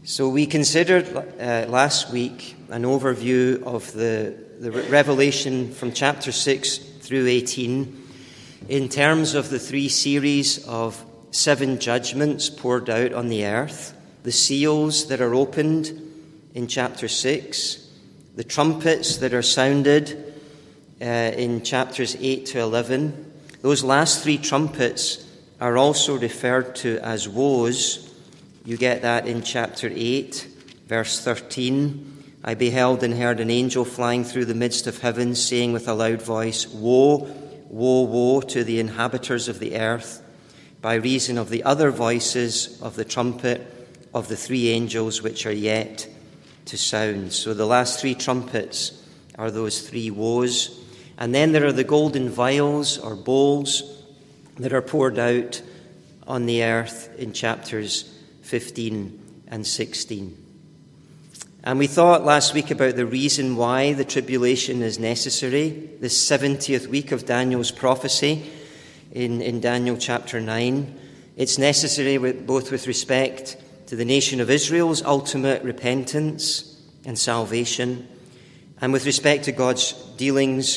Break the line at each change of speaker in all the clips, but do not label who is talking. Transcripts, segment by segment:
So we considered last week an overview of the Revelation from chapter 6 through 18 in terms of the three series of 7 judgments poured out on the earth, the seals that are opened in chapter 6, the trumpets that are sounded in chapters 8 to 11. Those last 3 trumpets are also referred to as woes. You get that in chapter 8, verse 13. I beheld and heard an angel flying through the midst of heaven, saying with a loud voice, Woe, woe, woe to the inhabitants of the earth, by reason of the other voices of the trumpet of the 3 angels which are yet to sound. So the last 3 trumpets are those 3 woes. And then there are the golden vials or bowls that are poured out on the earth in chapters 15 and 16. And we thought last week about the reason why the tribulation is necessary, the 70th week of Daniel's prophecy in Daniel chapter 9. It's necessary both with respect to the nation of Israel's ultimate repentance and salvation, and with respect to God's dealings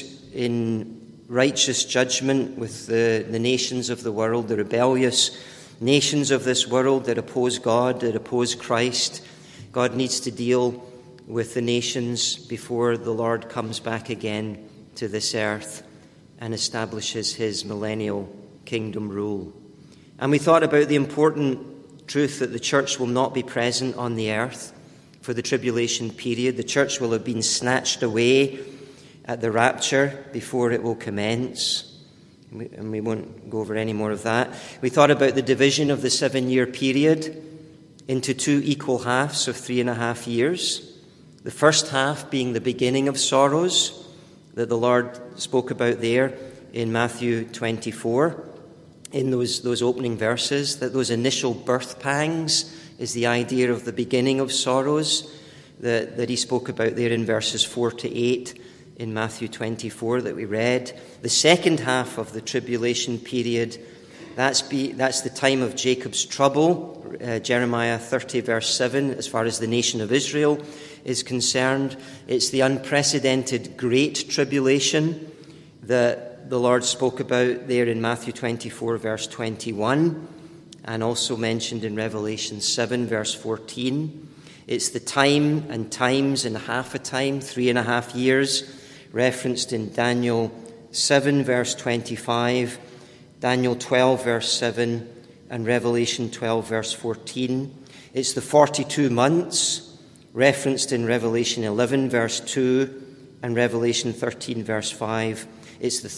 in righteous judgment with the nations of the world, the rebellious nations of this world that oppose God, that oppose Christ. God needs to deal with the nations before the Lord comes back again to this earth and establishes his millennial kingdom rule. And we thought about the important truth that the church will not be present on the earth for the tribulation period. The church will have been snatched away at the rapture before it will commence. And we won't go over any more of that. We thought about the division of the 7-year period into 2 equal halves of 3.5 years. The first half being the beginning of sorrows that the Lord spoke about there in Matthew 24, in those opening verses, that those initial birth pangs is the idea of the beginning of sorrows that he spoke about there in verses 4 to 8 in Matthew 24 that we read. The second half of the tribulation period, that's the time of Jacob's trouble, Jeremiah 30 verse 7, as far as the nation of Israel is concerned. It's the unprecedented great tribulation that the Lord spoke about there in Matthew 24 verse 21, and also mentioned in Revelation 7 verse 14. It's the time and times and half a time, 3.5 years, referenced in Daniel 7 verse 25, Daniel 12 verse 7, and Revelation 12 verse 14. It's the 42 months, referenced in Revelation 11 verse 2 and Revelation 13 verse 5. It's the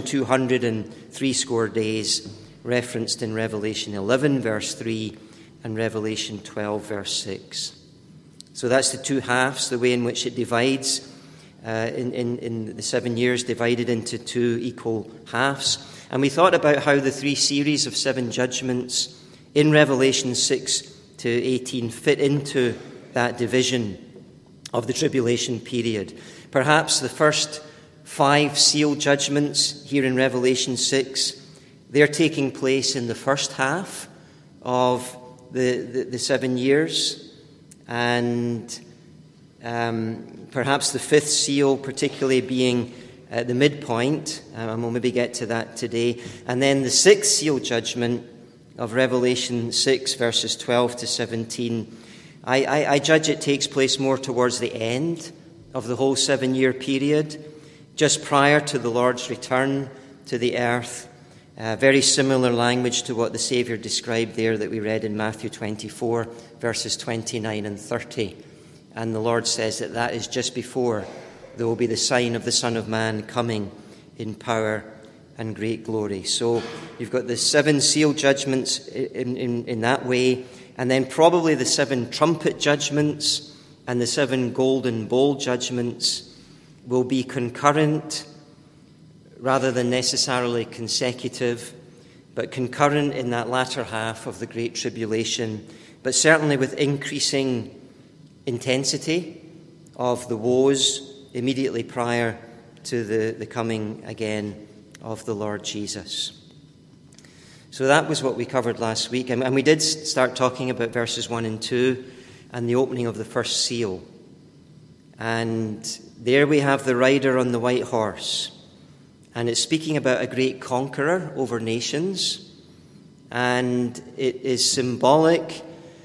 1,260 days, referenced in Revelation 11 verse 3 and Revelation 12 verse 6. So that's the 2 halves, the way in which it divides in the 7 years, divided into 2 equal halves. And we thought about how the 3 series of 7 judgments in Revelation 6 to 18 fit into that division of the tribulation period. Perhaps the first 5 seal judgments here in Revelation 6, they're taking place in the first half of the 7 years. And perhaps the 5th seal particularly being at the midpoint, and we'll maybe get to that today. And then the 6th seal judgment of Revelation 6, verses 12 to 17, I judge it takes place more towards the end of the whole 7-year period, just prior to the Lord's return to the earth. Very similar language to what the Saviour described there that we read in Matthew 24, verses 29 and 30. And the Lord says that is just before there will be the sign of the Son of Man coming in power and great glory. So you've got the 7 seal judgments in that way, and then probably the 7 trumpet judgments and the 7 golden bowl judgments will be concurrent rather than necessarily consecutive, but concurrent in that latter half of the Great Tribulation, but certainly with increasing intensity of the woes immediately prior to the coming again of the Lord Jesus. So that was what we covered last week. And we did start talking about verses 1 and 2 and the opening of the first seal. And there we have the rider on the white horse. And it's speaking about a great conqueror over nations. And it is symbolic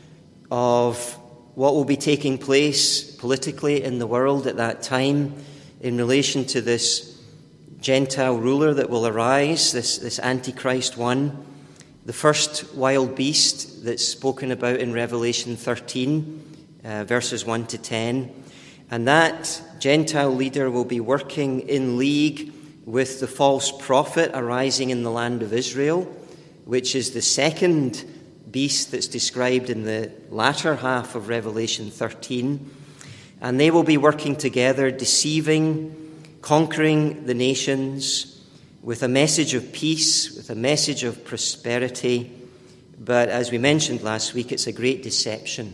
of what will be taking place politically in the world at that time in relation to this Gentile ruler that will arise, this Antichrist one. The first wild beast that's spoken about in Revelation 13, verses 1 to 10. And that Gentile leader will be working in league with the false prophet arising in the land of Israel, which is the second beast that's described in the latter half of Revelation 13. And they will be working together, deceiving, conquering the nations, with a message of peace, with a message of prosperity. But as we mentioned last week, it's a great deception,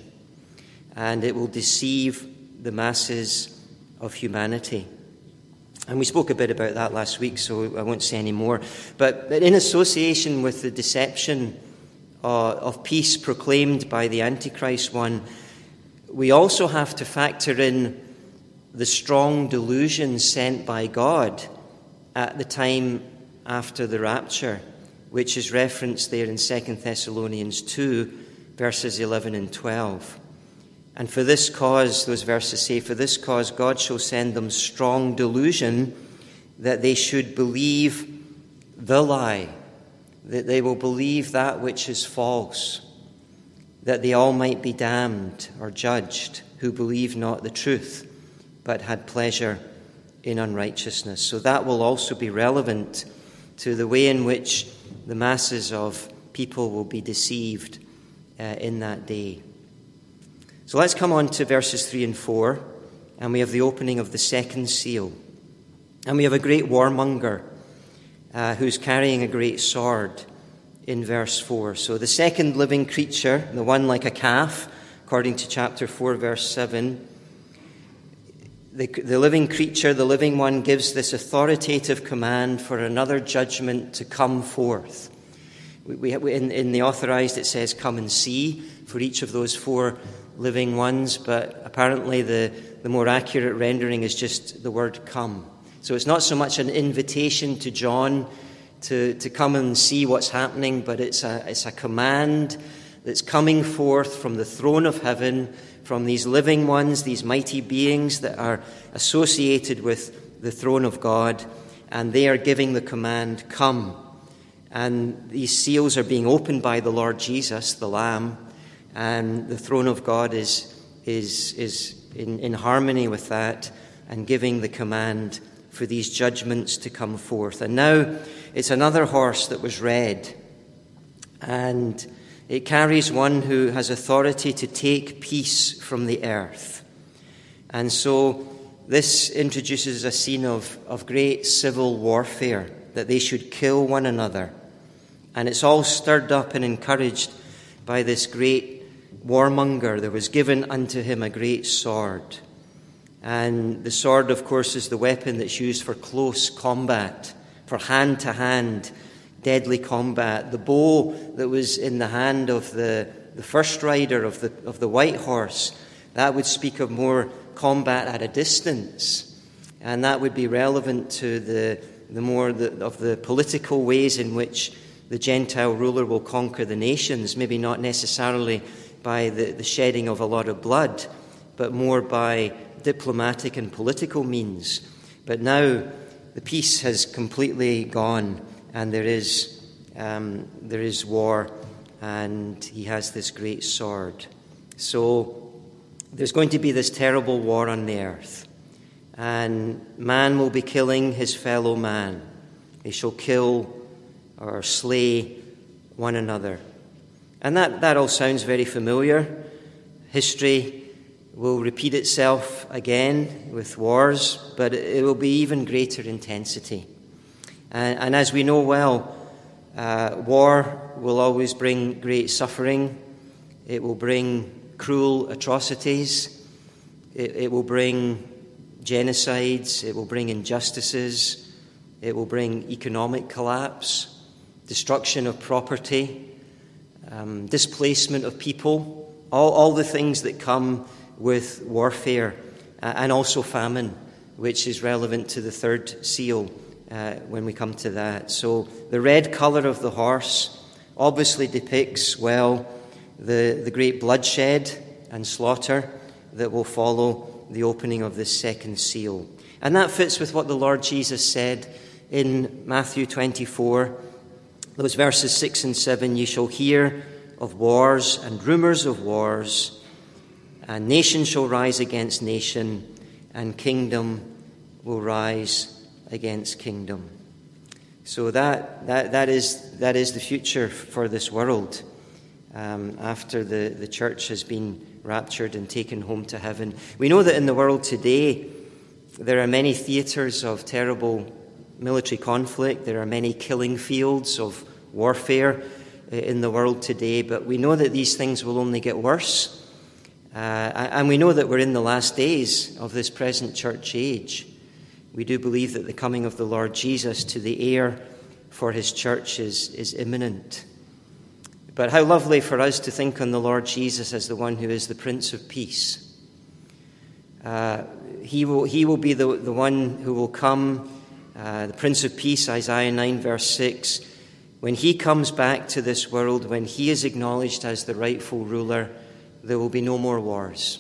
and it will deceive the masses of humanity. And we spoke a bit about that last week, so I won't say any more. But in association with the deception of peace proclaimed by the Antichrist one, we also have to factor in the strong delusion sent by God at the time after the rapture, which is referenced there in 2 Thessalonians 2, verses 11 and 12. And for this cause, those verses say, for this cause God shall send them strong delusion, that they should believe the lie, that they will believe that which is false, that they all might be damned or judged, who believe not the truth, but had pleasure in unrighteousness. So that will also be relevant to the way in which the masses of people will be deceived in that day. So let's come on to verses 3 and 4, and we have the opening of the second seal. And we have a great warmonger who's carrying a great sword in verse 4. So the second living creature, the one like a calf, according to chapter 4, verse 7, the living creature, the living one, gives this authoritative command for another judgment to come forth. In the authorized it says, come and see, for each of those four living ones, but apparently the more accurate rendering is just the word come. So it's not so much an invitation to John to come and see what's happening, but it's a command that's coming forth from the throne of heaven, from these living ones, these mighty beings that are associated with the throne of God, and they are giving the command, come. And these seals are being opened by the Lord Jesus, the Lamb, and the throne of God is in harmony with that and giving the command for these judgments to come forth. And now it's another horse that was red, and it carries one who has authority to take peace from the earth. And so this introduces a scene of great civil warfare, that they should kill one another. And it's all stirred up and encouraged by this great warmonger. There was given unto him a great sword. And the sword, of course, is the weapon that's used for close combat, for hand-to-hand deadly combat. The bow that was in the hand of the first rider of the white horse, that would speak of more combat at a distance, and that would be relevant to the more of the political ways in which the Gentile ruler will conquer the nations, maybe not necessarily by the shedding of a lot of blood, but more by diplomatic and political means. But now the peace has completely gone, and there is war, and he has this great sword. So there's going to be this terrible war on the earth, and man will be killing his fellow man. They shall kill or slay one another. And that all sounds very familiar. History will repeat itself again with wars, but it will be even greater intensity. And as we know well, war will always bring great suffering. It will bring cruel atrocities. It will bring genocides. It will bring injustices. It will bring economic collapse, destruction of property, displacement of people all the things that come with warfare, and also famine, which is relevant to the third seal when we come to that. So the red colour of the horse obviously depicts, well, the great bloodshed and slaughter that will follow the opening of this second seal. And that fits with what the Lord Jesus said in Matthew 24, those verses 6 and 7, "You shall hear of wars and rumours of wars, and nation shall rise against nation, and kingdom will rise against kingdom." So that is the future for this world after the church has been raptured and taken home to heaven. We know that in the world today there are many theatres of terrible military conflict. There are many killing fields of warfare in the world today, but we know that these things will only get worse. And we know that we're in the last days of this present church age. We do believe that the coming of the Lord Jesus to the heir for his church is imminent. But how lovely for us to think on the Lord Jesus as the one who is the Prince of Peace. He will be the one who will come, the Prince of Peace, Isaiah 9 verse 6. When he comes back to this world, when he is acknowledged as the rightful ruler, there will be no more wars.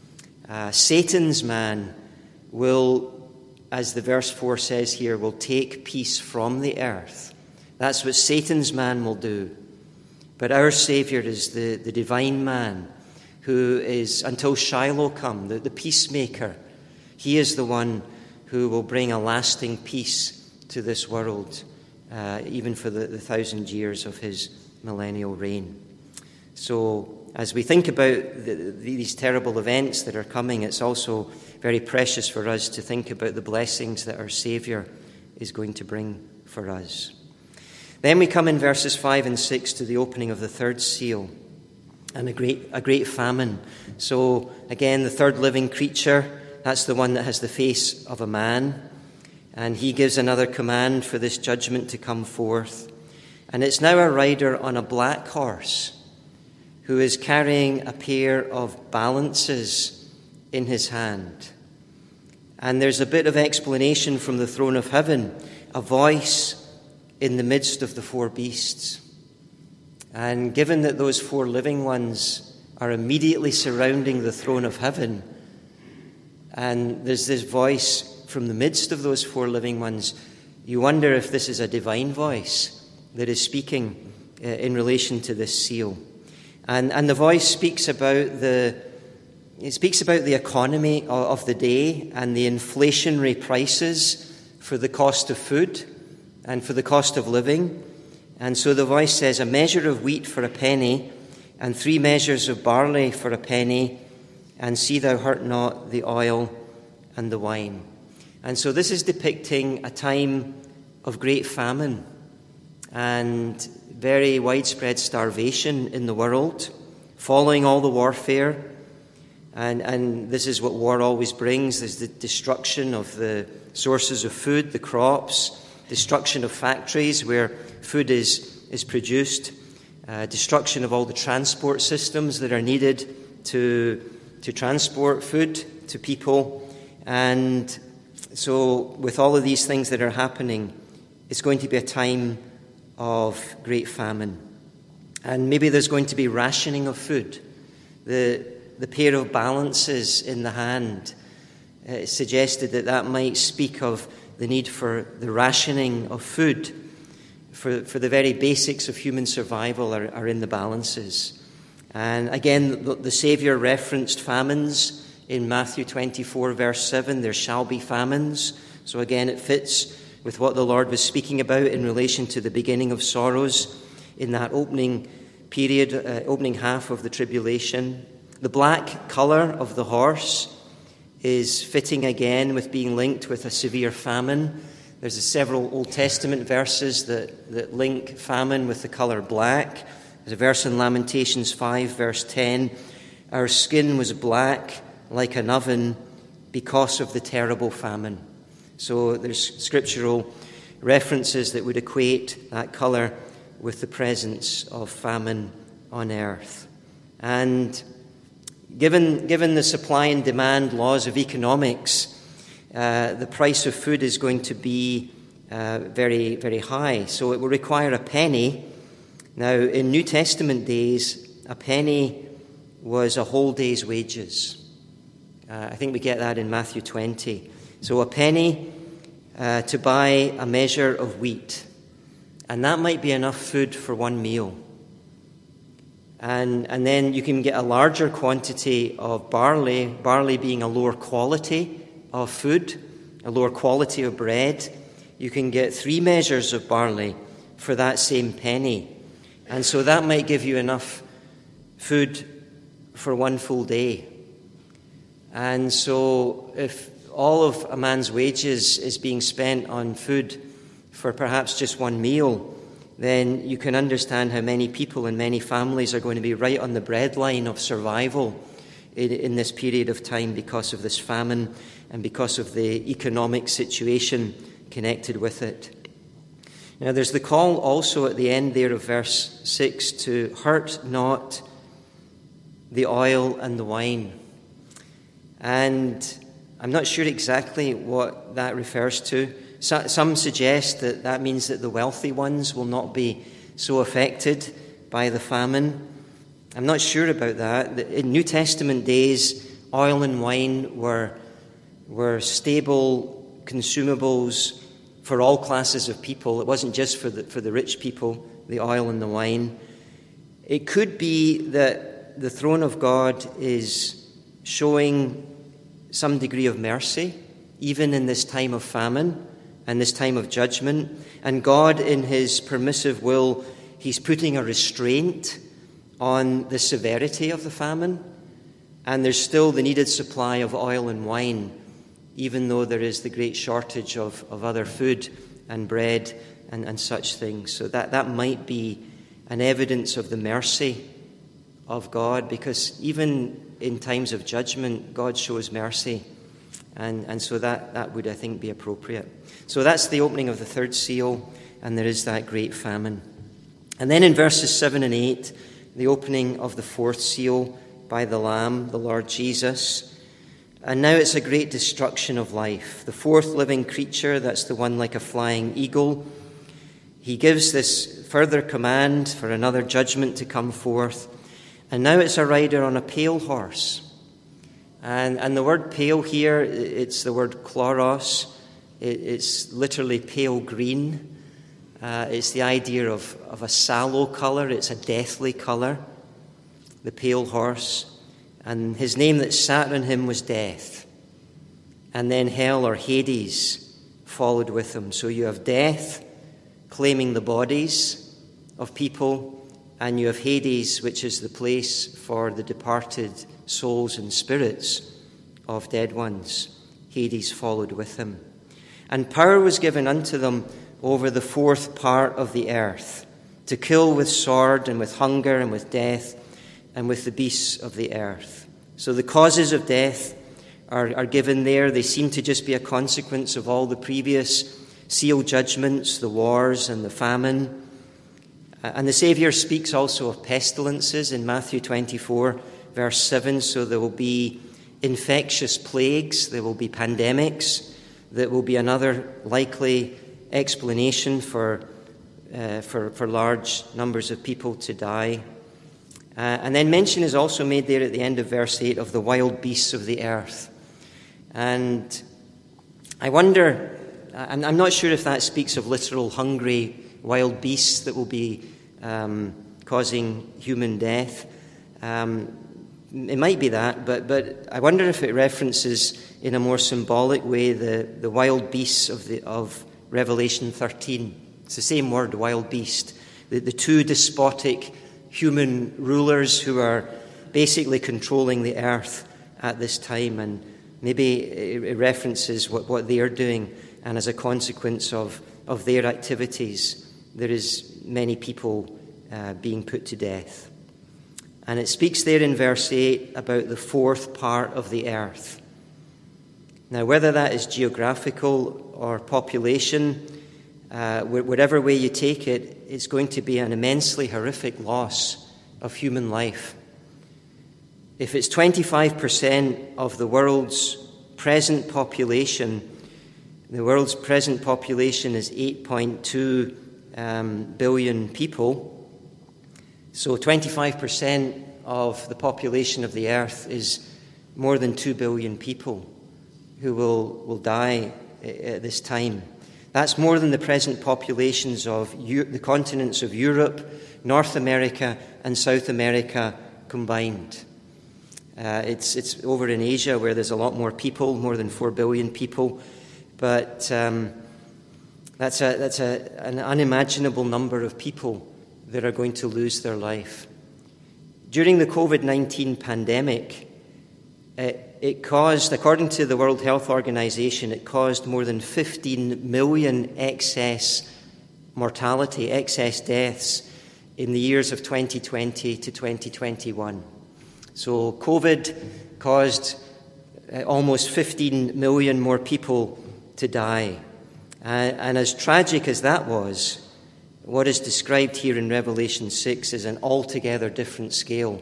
Satan's man will, as the verse 4 says here, will take peace from the earth. That's what Satan's man will do. But our Saviour is the divine man who is, until Shiloh come, the peacemaker. He is the one who will bring a lasting peace to this world, even for the 1,000 years of his millennial reign. So as we think about these terrible events that are coming, it's also very precious for us to think about the blessings that our Saviour is going to bring for us. Then we come in verses 5 and 6 to the opening of the third seal and a great famine. So again, the third living creature, that's the one that has the face of a man. And he gives another command for this judgment to come forth. And it's now a rider on a black horse who is carrying a pair of balances in his hand. And there's a bit of explanation from the throne of heaven, a voice in the midst of the four beasts. And given that those four living ones are immediately surrounding the throne of heaven, and there's this voice from the midst of those four living ones, you wonder if this is a divine voice that is speaking in relation to this seal. And the voice speaks about the economy of the day and the inflationary prices for the cost of food and for the cost of living. And so the voice says, "A measure of wheat for a penny, and 3 measures of barley for a penny, and see thou hurt not the oil and the wine." And so this is depicting a time of great famine and very widespread starvation in the world, following all the warfare. And this is what war always brings. There's the destruction of the sources of food, the crops, destruction of factories where food is produced, destruction of all the transport systems that are needed to transport food to people. And so with all of these things that are happening, it's going to be a time of great famine. And maybe there's going to be rationing of food. The pair of balances in the hand suggested that might speak of the need for the rationing of food. For the very basics of human survival are in the balances. And again, the Saviour referenced famines in Matthew 24, verse 7. There shall be famines. So again, it fits with what the Lord was speaking about in relation to the beginning of sorrows in that opening period, opening half of the tribulation. The black colour of the horse is fitting again with being linked with a severe famine. There's several Old Testament verses that link famine with the colour black. There's a verse in Lamentations 5, verse 10. "Our skin was black like an oven because of the terrible famine." So there's scriptural references that would equate that colour with the presence of famine on earth. And Given the supply and demand laws of economics, the price of food is going to be very, very high. So it will require a penny. Now, in New Testament days, a penny was a whole day's wages. I think we get that in Matthew 20. So a penny to buy a measure of wheat. And that might be enough food for one meal. And then you can get a larger quantity of barley being a lower quality of food, a lower quality of bread. You can get 3 measures of barley for that same penny. And so that might give you enough food for one full day. And so if all of a man's wages is being spent on food for perhaps just one meal, then you can understand how many people and many families are going to be right on the breadline of survival in this period of time because of this famine and because of the economic situation connected with it. Now, there's the call also at the end there of verse 6 to hurt not the oil and the wine. And I'm not sure exactly what that refers to. Some suggest that that means that the wealthy ones will not be so affected by the famine. I'm not sure about that. In New Testament days, oil and wine were stable consumables for all classes of people. It wasn't just for the rich people, the oil and the wine. It could be that the throne of God is showing some degree of mercy, even in this time of famine and this time of judgment. And God, in his permissive will, he's putting a restraint on the severity of the famine. And there's still the needed supply of oil and wine, even though there is the great shortage of other food and bread and such things. So that might be an evidence of the mercy of God, because even in times of judgment, God shows mercy. And so that would, I think, be appropriate. So that's the opening of the third seal, and there is that great famine. And then in verses 7 and 8, the opening of the fourth seal by the Lamb, the Lord Jesus. And now it's a great destruction of life. The fourth living creature, that's the one like a flying eagle. He gives this further command for another judgment to come forth. And now it's a rider on a pale horse. And the word pale here, it's the word chloros. It's literally pale green. It's the idea of a sallow colour. It's a deathly colour, the pale horse. And his name that sat on him was Death. And then hell, or Hades, followed with him. So you have death claiming the bodies of people, and you have Hades, which is the place for the departed souls and spirits of dead ones. Hades followed with him. And power was given unto them over the fourth part of the earth, to kill with sword and with hunger and with death and with the beasts of the earth. So the causes of death are given there. They seem to just be a consequence of all the previous seal judgments, the wars and the famine. And the Saviour speaks also of pestilences in Matthew 24, verse 7. So there will be infectious plagues, there will be pandemics, that will be another likely explanation for large numbers of people to die. And then mention is also made there at the end of verse 8 of the wild beasts of the earth. And I wonder, I'm not sure if that speaks of literal hungry wild beasts that will be causing human death. It might be that, but I wonder if it references in a more symbolic way the wild beasts of Revelation 13. It's the same word, wild beast. The two despotic human rulers who are basically controlling the earth at this time, and maybe it references what they are doing, and as a consequence of their activities, there is many people being put to death. And it speaks there in verse 8 about the fourth part of the earth. Now, whether that is geographical or population, whatever way you take it, it's going to be an immensely horrific loss of human life. if it's 25% of the world's present population, the world's present population is 8.2 billion people. So 25% of the population of the earth is more than 2 billion people who will die at this time. That's more than the present populations of the continents of Europe, North America, and South America combined. It's over in Asia where there's a lot more people, more than 4 billion people. But that's an unimaginable number of people that are going to lose their life. During the COVID-19 pandemic, it caused, according to the World Health Organization, it caused more than 15 million excess mortality, excess deaths in the years of 2020 to 2021. So COVID caused almost 15 million more people to die. And as tragic as that was, what is described here in Revelation 6 is an altogether different scale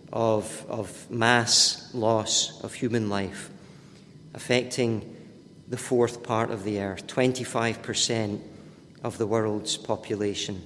of mass loss of human life, affecting the fourth part of the earth, 25% of the world's population.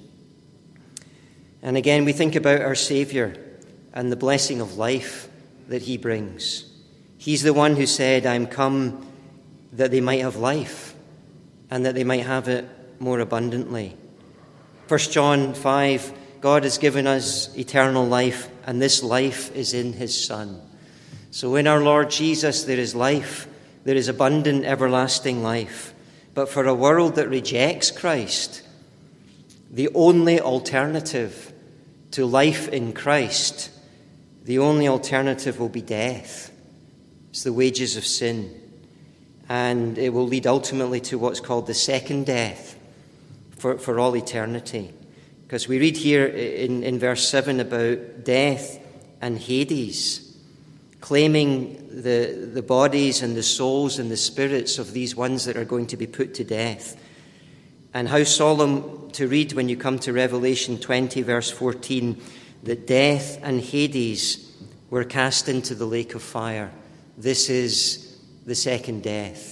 And again, we think about our Saviour and the blessing of life that he brings. He's the one who said, "I'm come that they might have life, and that they might have it more abundantly." 1 John 5, God has given us eternal life, and this life is in his Son. So in our Lord Jesus there is life, there is abundant, everlasting life. But for a world that rejects Christ, the only alternative to life in Christ, the only alternative will be death. It's the wages of sin. And it will lead ultimately to what's called the second death for all eternity. Because we read here in verse 7 about death and Hades, claiming the bodies and the souls and the spirits of these ones that are going to be put to death. And how solemn to read when you come to Revelation 20, verse 14, that death and Hades were cast into the lake of fire. This is the second death.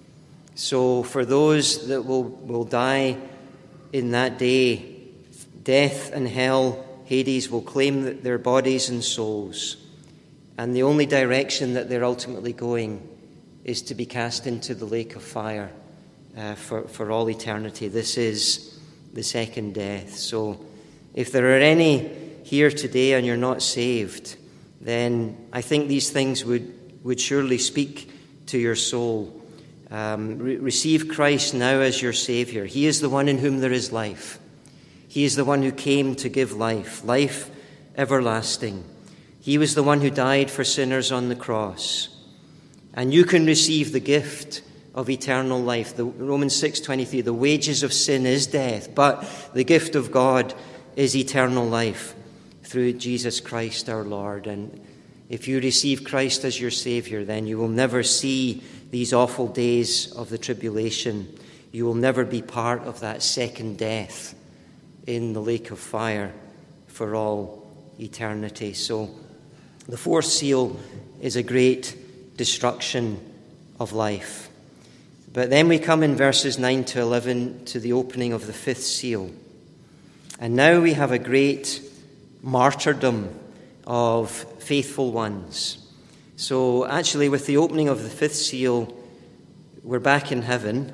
So for those that will die in that day, death and hell, Hades, will claim their bodies and souls. And the only direction that they're ultimately going is to be cast into the lake of fire for all eternity. This is the second death. So if there are any here today and you're not saved, then I think these things would surely speak to your soul. Receive Christ now as your Saviour. He is the one in whom there is life. He is the one who came to give life, life everlasting. He was the one who died for sinners on the cross. And you can receive the gift of eternal life. The Romans 6:23, the wages of sin is death, but the gift of God is eternal life through Jesus Christ our Lord. And if you receive Christ as your Saviour, then you will never see these awful days of the tribulation. You will never be part of that second death in the lake of fire for all eternity. So the fourth seal is a great destruction of life. But then we come in verses 9 to 11 to the opening of the fifth seal. And now we have a great martyrdom of faithful ones. So actually, with the opening of the fifth seal, we're back in heaven.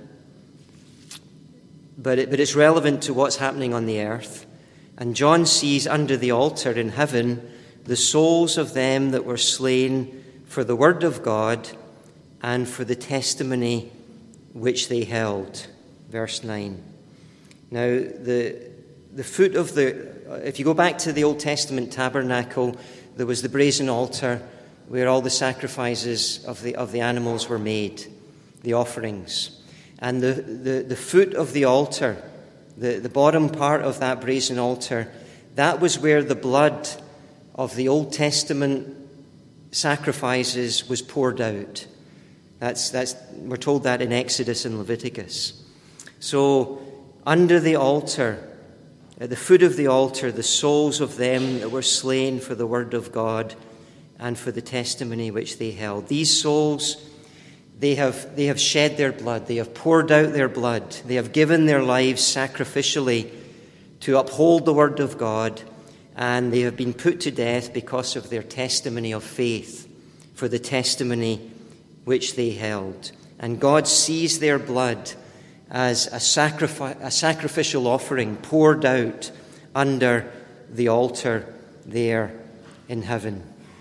But it's relevant to what's happening on the earth. And John sees under the altar in heaven the souls of them that were slain for the word of God and for the testimony which they held. Verse 9. Now, the foot of if you go back to the Old Testament tabernacle, there was the brazen altar where all the sacrifices of the animals were made, the offerings. And the foot of the altar, the bottom part of that brazen altar, that was where the blood of the Old Testament sacrifices was poured out. We're told that in Exodus and Leviticus. So under the altar, at the foot of the altar, the souls of them that were slain for the word of God and for the testimony which they held. These souls, they have shed their blood, they have poured out their blood, they have given their lives sacrificially to uphold the word of God, and they have been put to death because of their testimony of faith, for the testimony which they held. And God sees their blood as a sacrificial offering poured out under the altar there in heaven.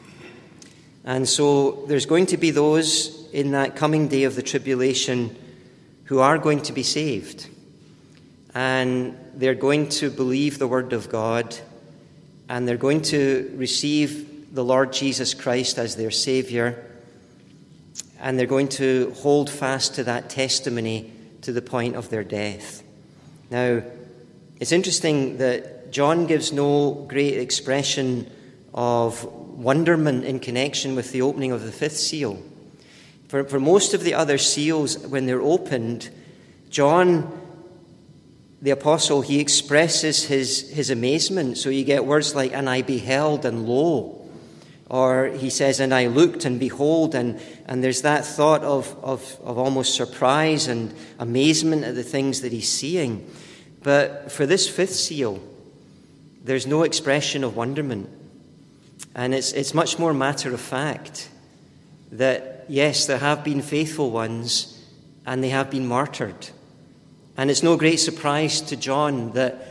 And so there's going to be those in that coming day of the tribulation who are going to be saved. And they're going to believe the word of God, and they're going to receive the Lord Jesus Christ as their Savior, and they're going to hold fast to that testimony to the point of their death. Now, it's interesting that John gives no great expression of wonderment in connection with the opening of the fifth seal. For most of the other seals, when they're opened, John, the apostle, he expresses his amazement. So you get words like, and I beheld, and lo. Or he says, and I looked, and behold. And there's that thought of almost surprise and amazement at the things that he's seeing. But for this fifth seal, there's no expression of wonderment. And it's much more matter of fact that, yes, there have been faithful ones, and they have been martyred. And it's no great surprise to John that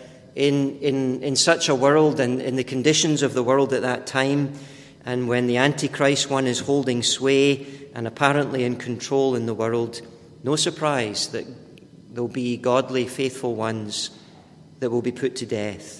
in such a world and in the conditions of the world at that time, and when the Antichrist one is holding sway and apparently in control in the world, no surprise that there'll be godly, faithful ones that will be put to death.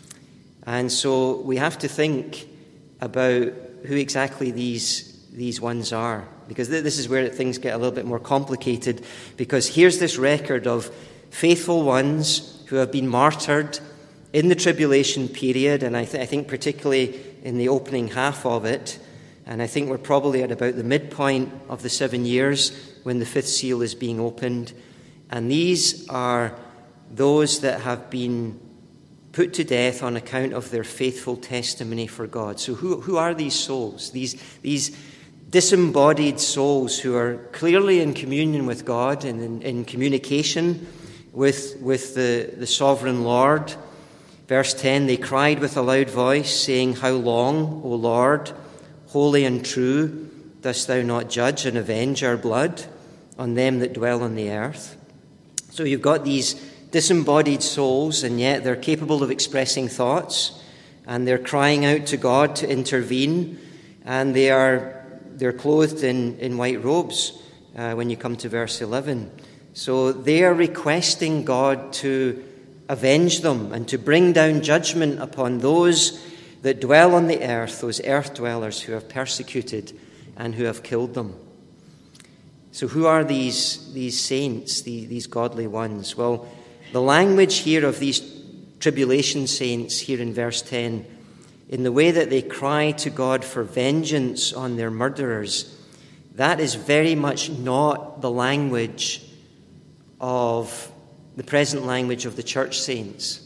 And so we have to think about who exactly these ones are, because this is where things get a little bit more complicated, because here's this record of faithful ones who have been martyred in the tribulation period, and I think particularly in the opening half of it, and I think we're probably at about the midpoint of the 7 years when the fifth seal is being opened, and these are those that have been put to death on account of their faithful testimony for God. So who are these souls? These disembodied souls who are clearly in communion with God and in communication with the sovereign Lord. Verse 10, they cried with a loud voice, saying, How long, O Lord, holy and true, dost thou not judge and avenge our blood on them that dwell on the earth? So you've got these disembodied souls, and yet they're capable of expressing thoughts, and they're crying out to God to intervene, and they're clothed in white robes when you come to verse 11. So they are requesting God to avenge them and to bring down judgment upon those that dwell on the earth, those earth dwellers who have persecuted and who have killed them. So who are these saints, these godly ones? Well, the language here of these tribulation saints here in verse 10, in the way that they cry to God for vengeance on their murderers, that is very much not the language of the present language of the church saints.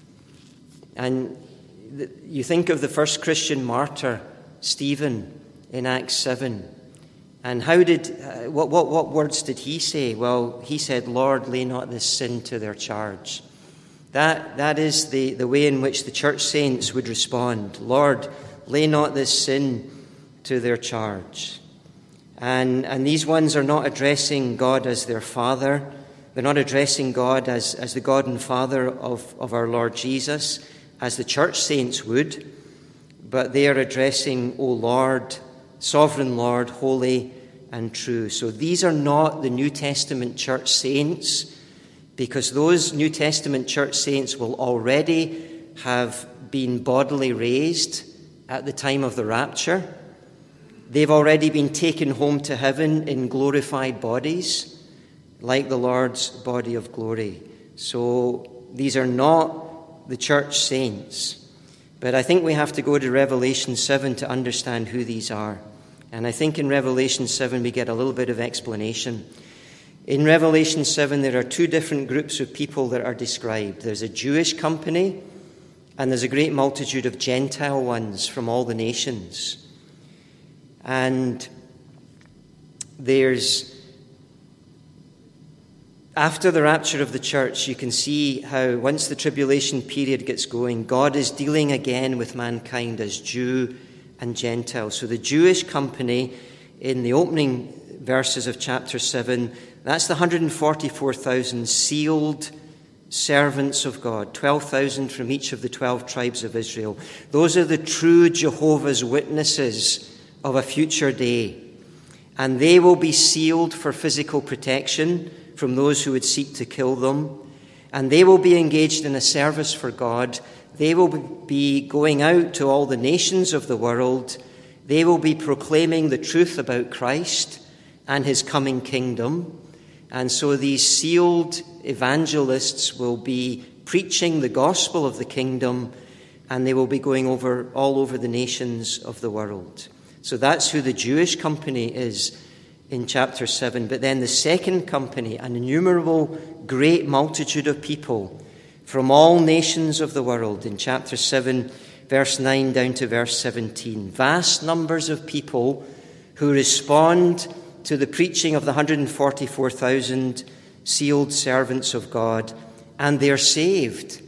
And you think of the first Christian martyr, Stephen, in Acts 7. And what words did he say? Well, he said, Lord, lay not this sin to their charge. That is the way in which the church saints would respond. Lord, lay not this sin to their charge. And these ones are not addressing God as their Father. They're not addressing God as the God and Father of our Lord Jesus, as the church saints would, but they are addressing, O Lord, sovereign Lord, holy and true. So these are not the New Testament church saints, because those New Testament church saints will already have been bodily raised at the time of the rapture. They've already been taken home to heaven in glorified bodies, like the Lord's body of glory. So these are not the church saints. But I think we have to go to Revelation 7 to understand who these are. And I think in Revelation 7 we get a little bit of explanation. In Revelation 7 there are two different groups of people that are described. There's a Jewish company, and there's a great multitude of Gentile ones from all the nations. And after the rapture of the church, you can see how once the tribulation period gets going, God is dealing again with mankind as Jew and Gentile. So the Jewish company in the opening verses of chapter 7, that's the 144,000 sealed servants of God, 12,000 from each of the 12 tribes of Israel. Those are the true Jehovah's Witnesses of a future day. And they will be sealed for physical protection from those who would seek to kill them. And they will be engaged in a service for God. They will be going out to all the nations of the world. They will be proclaiming the truth about Christ and his coming kingdom. And so these sealed evangelists will be preaching the gospel of the kingdom, and they will be going all over the nations of the world. So that's who the Jewish company is in chapter 7. But then the second company, an innumerable great multitude of people from all nations of the world, in chapter 7, verse 9 down to verse 17. Vast numbers of people who respond to the preaching of the 144,000 sealed servants of God, and they're saved.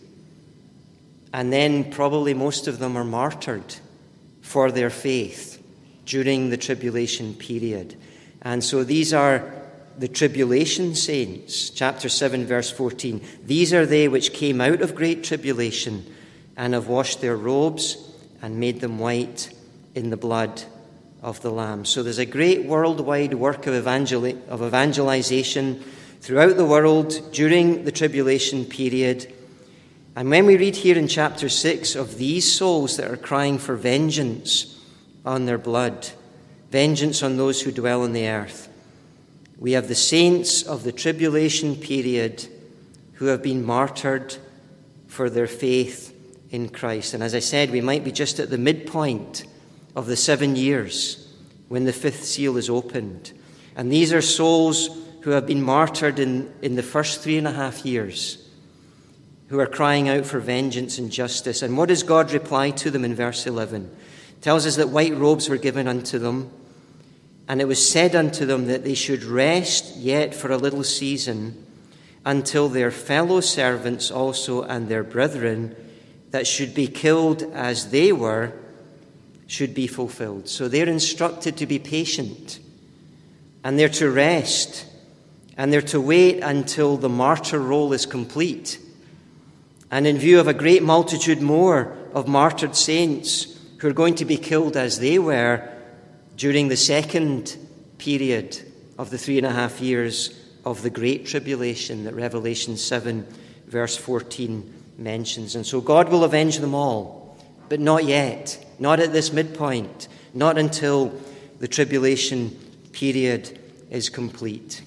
And then probably most of them are martyred for their faith during the tribulation period. And so these are the tribulation saints. Chapter 7, verse 14. These are they which came out of great tribulation and have washed their robes and made them white in the blood of the Lamb. So there's a great worldwide work of evangelization throughout the world during the tribulation period. And when we read here in chapter 6 of these souls that are crying for vengeance on their blood, vengeance on those who dwell on the earth, we have the saints of the tribulation period who have been martyred for their faith in Christ. And as I said, we might be just at the midpoint of the 7 years when the fifth seal is opened. And these are souls who have been martyred in the first 3.5 years, who are crying out for vengeance and justice. And what does God reply to them in verse 11? It tells us that white robes were given unto them, and it was said unto them that they should rest yet for a little season until their fellow servants also and their brethren that should be killed as they were should be fulfilled. So they're instructed to be patient, and they're to rest, and they're to wait until the martyr roll is complete. And in view of a great multitude more of martyred saints who are going to be killed as they were during the second period of the 3.5 years of the Great Tribulation that Revelation 7 verse 14 mentions. And so God will avenge them all, but not yet, not at this midpoint, not until the tribulation period is complete.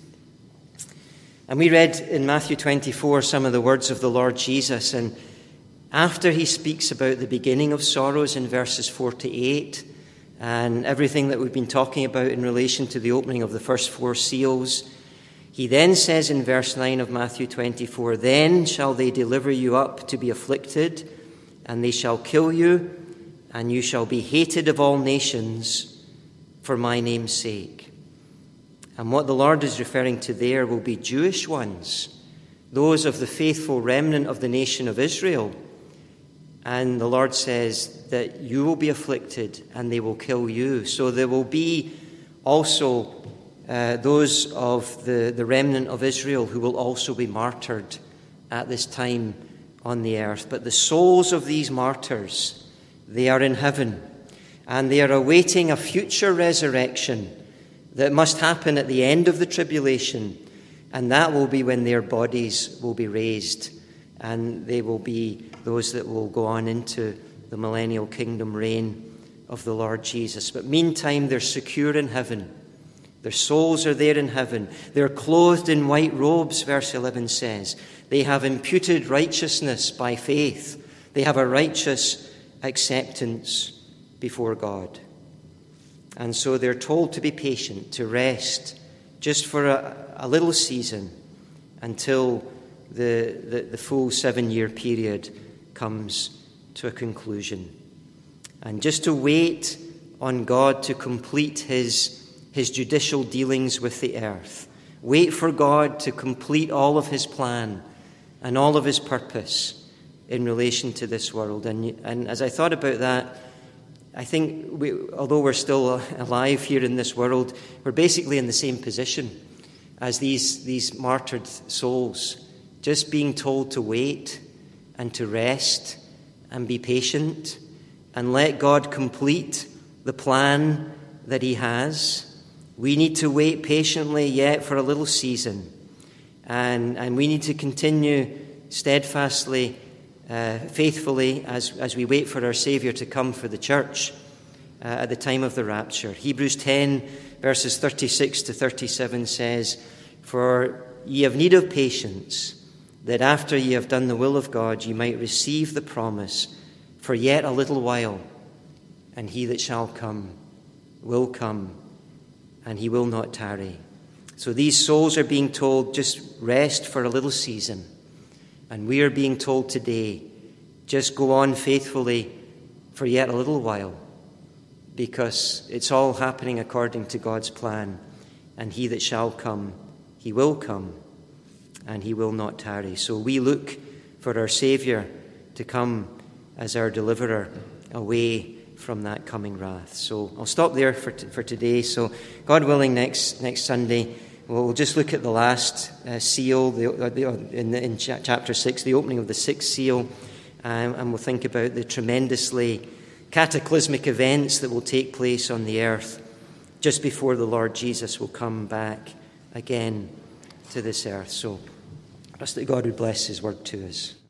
And we read in Matthew 24 some of the words of the Lord Jesus, and after he speaks about the beginning of sorrows in verses 4 to 8, and everything that we've been talking about in relation to the opening of the first 4 seals, he then says in verse 9 of Matthew 24, "Then shall they deliver you up to be afflicted, and they shall kill you, and you shall be hated of all nations for my name's sake." And what the Lord is referring to there will be Jewish ones, those of the faithful remnant of the nation of Israel. And the Lord says that you will be afflicted and they will kill you. So there will be also those of the remnant of Israel who will also be martyred at this time on the earth. But the souls of these martyrs, they are in heaven, and they are awaiting a future resurrection that must happen at the end of the tribulation, and that will be when their bodies will be raised, and they will be those that will go on into the millennial kingdom reign of the Lord Jesus. But meantime, they're secure in heaven. Their souls are there in heaven. They're clothed in white robes, verse 11 says. They have imputed righteousness by faith. They have a righteous acceptance before God. And so they're told to be patient, to rest just for a little season until the full 7-year period comes to a conclusion. And just to wait on God to complete his judicial dealings with the earth. Wait for God to complete all of his plan and all of his purpose in relation to this world. And as I thought about that, I think although we're still alive here in this world, we're basically in the same position as these martyred souls, just being told to wait and to rest and be patient and let God complete the plan that he has. We need to wait patiently yet for a little season, and we need to continue steadfastly, faithfully, as we wait for our Saviour to come for the church at the time of the rapture. Hebrews 10, verses 36 to 37 says, "For ye have need of patience, that after ye have done the will of God, ye might receive the promise. For yet a little while, and he that shall come will come, and he will not tarry." So these souls are being told, just rest for a little season. And we are being told today, just go on faithfully for yet a little while, because it's all happening according to God's plan. And he that shall come, he will come, and he will not tarry. So we look for our Saviour to come as our deliverer away from that coming wrath. So I'll stop there for today. So God willing, next Sunday, we'll just look at the last seal in chapter 6, the opening of the sixth seal, and we'll think about the tremendously cataclysmic events that will take place on the earth just before the Lord Jesus will come back again to this earth. So I trust that God would bless his word to us.